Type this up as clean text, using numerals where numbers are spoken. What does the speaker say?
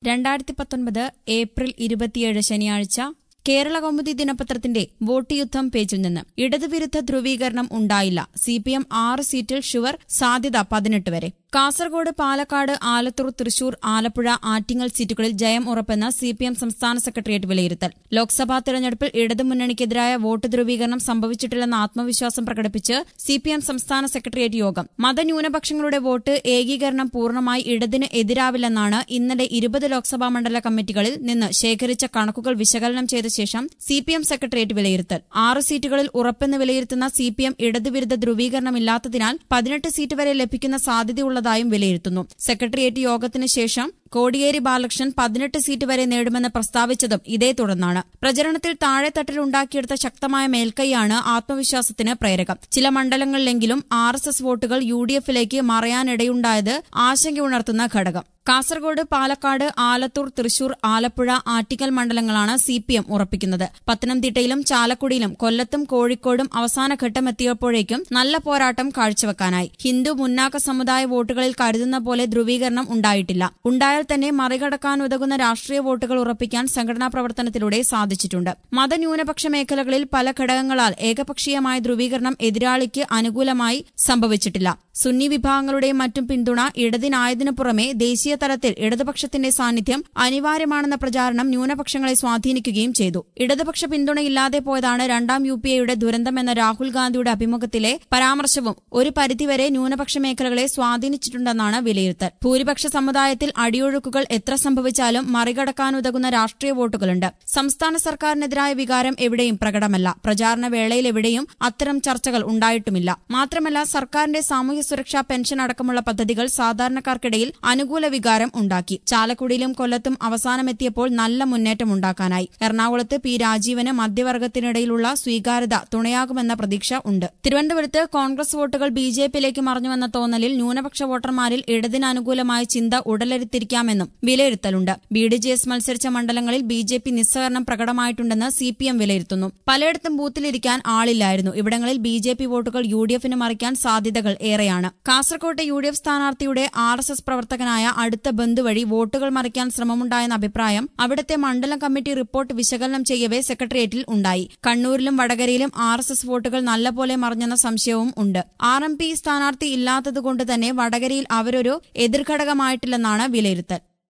2019 April 27 ശനിയാഴ്ച കേരള കൗമുദി ദിനപത്രത്തിന്റെ vote യുദ്ധം പേജിൽ നിന്ന് ഇടതുവിരുദ്ധ ധ്രുവീകരണം ഉണ്ടായില്ല. സിപിഎം 6 സീറ്റിൽ ഷുവർ, സാധ്യത 18 വരെ. കാസർഗോഡ്, പാലക്കാട്, ആലത്തൂർ, തൃശൂർ, ആലപ്പുഴ, ആറ്റിങ്ങൽ സീറ്റുകളിൽ ജയം ഉറപ്പെന്ന് സിപിഎം സംസ്ഥാന സെക്രട്ടേറിയറ്റ് വിലയിരുത്തൽ. ലോക്സഭാ തെരഞ്ഞെടുപ്പിൽ ഇടതുമുന്നണിക്കെതിരായ വോട്ട് ധ്രുവീകരണം സംഭവിച്ചിട്ടില്ലെന്ന ആത്മവിശ്വാസം പ്രകടിപ്പിച്ച് സിപിഎം സംസ്ഥാന സെക്രട്ടേറിയറ്റ് യോഗം. മതന്യൂനപക്ഷങ്ങളുടെ വോട്ട് ഏകീകരണം പൂർണ്ണമായി ഇടതിന് എതിരാവില്ലെന്നാണ് ഇന്നലെ 20 ലോക്സഭാ മണ്ഡല കമ്മിറ്റികളിൽ നിന്ന് ശേഖരിച്ച കണക്കുകൾ വിശകലനം ചെയ്ത ശേഷം സിപിഎം സെക്രട്ടേറിയറ്റ് വിലയിരുത്തൽ. 6 സീറ്റുകളിൽ ഉറപ്പെന്ന് വിലയിരുത്തുന്ന സിപിഎം ഇടതുവിരുദ്ധ ധ്രുവീകരണമില്ലാത്തതിനാൽ 18 സീറ്റ് വരെ ലഭിക്കുന്ന സാധ്യതയുള്ളതായും വിലയിരുത്തുന്നു. സെക്രട്ടേറിയറ്റ് യോഗത്തിന് ശേഷം കോടിയേരി ബാലകൃഷ്ണൻ 18 സീറ്റ് വരെ നേടുമെന്ന് പ്രസ്താവിച്ചതും ഇതേ തുടർന്നാണ്. പ്രചരണത്തിൽ താഴെത്തട്ടിൽ ഉണ്ടാക്കിയെടുത്ത ശക്തമായ മേൽക്കൈയാണ് ആത്മവിശ്വാസത്തിന് പ്രേരകം. ചില മണ്ഡലങ്ങളിലെങ്കിലും RSS വോട്ടുകൾ UDFിലേക്ക് മറയാനിടയുണ്ടായത് ആശങ്കയുണർത്തുന്ന ഘടകം. കാസർഗോഡ്, പാലക്കാട്, ആലത്തൂർ, തൃശൂർ, ആലപ്പുഴ, ആറ്റിങ്ങൽ മണ്ഡലങ്ങളാണ് സിപിഎം ഉറപ്പിക്കുന്നത്. പത്തനംതിട്ടയിലും ചാലക്കുടിയിലും കൊല്ലത്തും കോഴിക്കോടും അവസാനഘട്ടമെത്തിയപ്പോഴേക്കും നല്ല പോരാട്ടം കാഴ്ചവെക്കാനായി. ഹിന്ദു മുന്നാക്ക സമുദായ വോട്ടുകളിൽ കരുതുന്ന പോലെ ധ്രുവീകരണം ഉണ്ടായിട്ടില്ല. ഉണ്ടായാൽ തന്നെ മറികടക്കാനുതകുന്ന രാഷ്ട്രീയ വോട്ടുകൾ ഉറപ്പിക്കാൻ സംഘടനാ പ്രവർത്തനത്തിലൂടെ സാധിച്ചിട്ടുണ്ട്. മതന്യൂനപക്ഷ മേഖലകളിൽ പല ഘടകങ്ങളാൽ ഏകപക്ഷീയമായ ധ്രുവീകരണം എതിരാളിക്ക് അനുകൂലമായി സംഭവിച്ചിട്ടില്ല. സുന്നി വിഭാഗങ്ങളുടെയും മറ്റും പിന്തുണ ഇടതിനായതിനു പുറമെ ദേശീയ തലത്തിൽ ഇടതുപക്ഷത്തിന്റെ സാന്നിധ്യം അനിവാര്യമാണെന്ന പ്രചാരണം ന്യൂനപക്ഷങ്ങളെ സ്വാധീനിക്കുകയും ചെയ്തു. ഇടതുപക്ഷ പിന്തുണയില്ലാതെ പോയതാണ് രണ്ടാം UPAയുടെ ദുരന്തമെന്ന രാഹുൽ ഗാന്ധിയുടെ അഭിമുഖത്തിലെ പരാമർശവും ഒരു പരിധിവരെ ന്യൂനപക്ഷ മേഖലകളെ സ്വാധീനിച്ചിട്ടുണ്ടെന്നാണ് വിലയിരുത്തൽ. ഭൂരിപക്ഷ സമുദായത്തിൽ അടിയൊഴുക്കുകൾ എത്ര സംഭവിച്ചാലും മറികടക്കാനുതകുന്ന രാഷ്ട്രീയ വോട്ടുകളുണ്ട്. സംസ്ഥാന സർക്കാരിനെതിരായ വികാരം എവിടെയും പ്രകടമല്ല. പ്രചാരണ വേളയിൽ എവിടെയും അത്തരം ചർച്ചകൾ ഉണ്ടായിട്ടുമില്ല. മാത്രമല്ല, സർക്കാരിന്റെ സാമൂഹ്യ സുരക്ഷാ പെൻഷൻ അടക്കമുള്ള പദ്ധതികൾ സാധാരണക്കാർക്കിടയിൽ അനുകൂല വികാരം ഉണ്ടാക്കി. ചാലക്കുടിയിലും കൊല്ലത്തും അവസാനമെത്തിയപ്പോൾ നല്ല മുന്നേറ്റമുണ്ടാക്കാനായി. എറണാകുളത്ത് P. രാജീവന് മധ്യവർഗത്തിനിടയിലുള്ള സ്വീകാര്യത തുണയാകുമെന്ന പ്രതീക്ഷ ഉണ്ട്. തിരുവനന്തപുരത്ത് കോൺഗ്രസ് വോട്ടുകൾ BJPയിലേക്ക് മറഞ്ഞുവെന്ന തോന്നലിൽ ന്യൂനപക്ഷ വോട്ടർമാരിൽ ഇടതിനനുകൂലമായ ചിന്ത ഉടലെടുത്തിരിക്കാമെന്നും വിലയിരുത്തലുണ്ട്. BDJS മത്സരിച്ച മണ്ഡലങ്ങളിൽ BJP നിസ്സഹകരണം പ്രകടമായിട്ടുണ്ടെന്ന് CPM വിലയിരുത്തുന്നു. പലയിടത്തും ബൂത്തിലിരിക്കാൻ ആളില്ലായിരുന്നു. ഇവിടങ്ങളിൽ BJP വോട്ടുകൾ UDFന് മറിക്കാൻ സാധ്യതകൾ ഏറെയാണ്. കാസർകോട്ടെ UDF സ്ഥാനാർത്ഥിയുടെ RSS പ്രവർത്തകനായ അടുത്ത ബന്ധു വഴി വോട്ടുകൾ മറിക്കാൻ ശ്രമമുണ്ടായെന്ന അഭിപ്രായം അവിടുത്തെ മണ്ഡലം കമ്മിറ്റി റിപ്പോർട്ട് വിശകലനം ചെയ്യവേ സെക്രട്ടേറിയറ്റിൽ ഉണ്ടായി. കണ്ണൂരിലും വടകരയിലും RSS വോട്ടുകൾ നല്ലപോലെ മറിഞ്ഞെന്ന സംശയവും ഉണ്ട്. RMP സ്ഥാനാർത്ഥി ഇല്ലാത്തതുകൊണ്ട് തന്നെ വടകരയിൽ അവരൊരു എതിർഘടകമായിട്ടില്ലെന്നാണ് വിലയിരുത്തൽ.